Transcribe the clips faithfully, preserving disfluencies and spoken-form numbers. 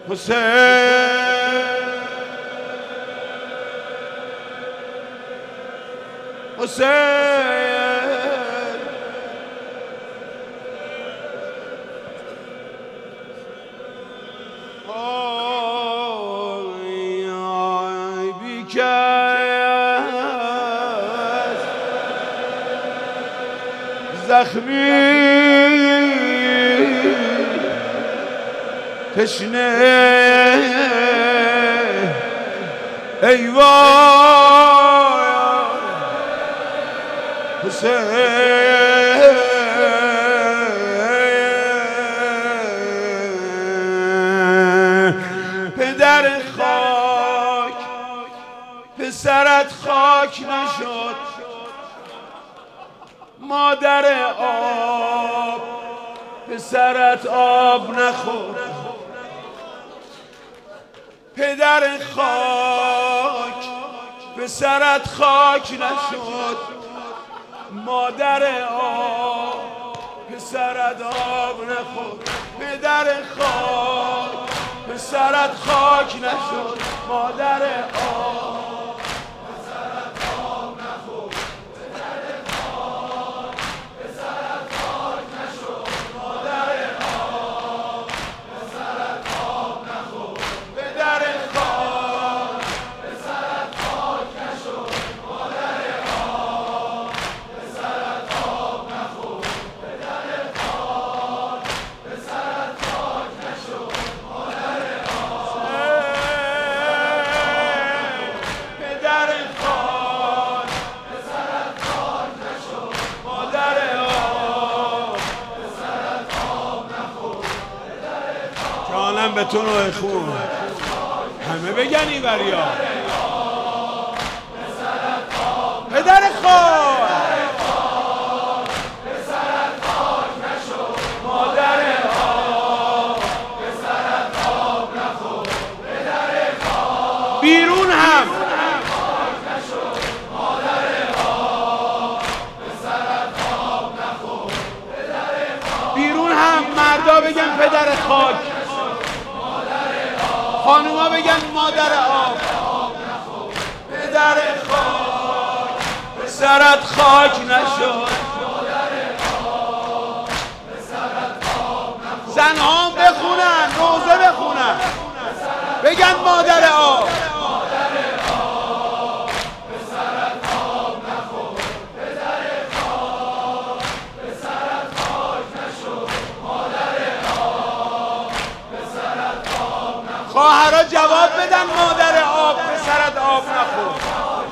حسین حسین آی بیکس زخمی تشنه ای وای حسین پدر خاک پسرت خاک نشد، مادر آب پسرت آب نخورد. پدر خاک پسرت خاک نشد، مادر آب پسرت آب نخورد. پدر خاک پسرت خاک نشد، مادر آب پسرت آب نخورد. پدر خاک پسرت خاک نشد، مادر آب پسرت آب نخورد. پدر خاک پسرت خاک نشد، مادر آب پسرت آب نخورد. پدر خاک پسرت خاک نشد، مادر آب پدر خاک پسرت خاک نشد، مادر آب پسرت آب نخورد. جانم به تو نوع خون همه بگن این وریا. پدر خاک پسرت خاک نشد، مادر آب پسرت آب نخورد. پدر خاک بیرون هم خاک نشد، مادر آب پسرت آب نخورد. پدر خاک بیرون هم مردا بگن پدر خاک، خانوما بگن مادر آب. پدر خاک پسرت خاک نشد، زنها بخونن، روزه بخونن، بگن مادر آب. خواهرها جواب بدن مادر آب پسرت آب نخورد.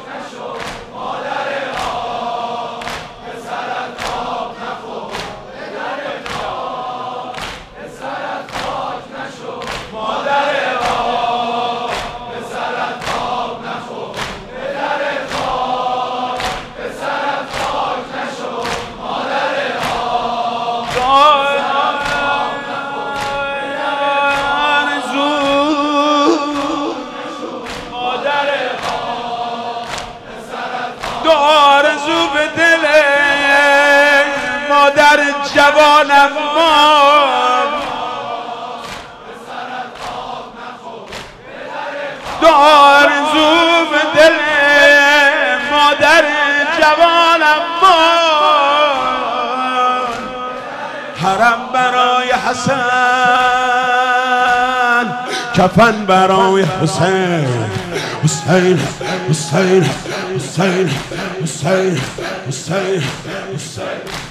آرزو به دل مادر جوانم مان، دو آرزو به دل مادر جوانم مان. حرم برای حسن، کفن برای حسین. حسین حسین حسین حسین حسین حسین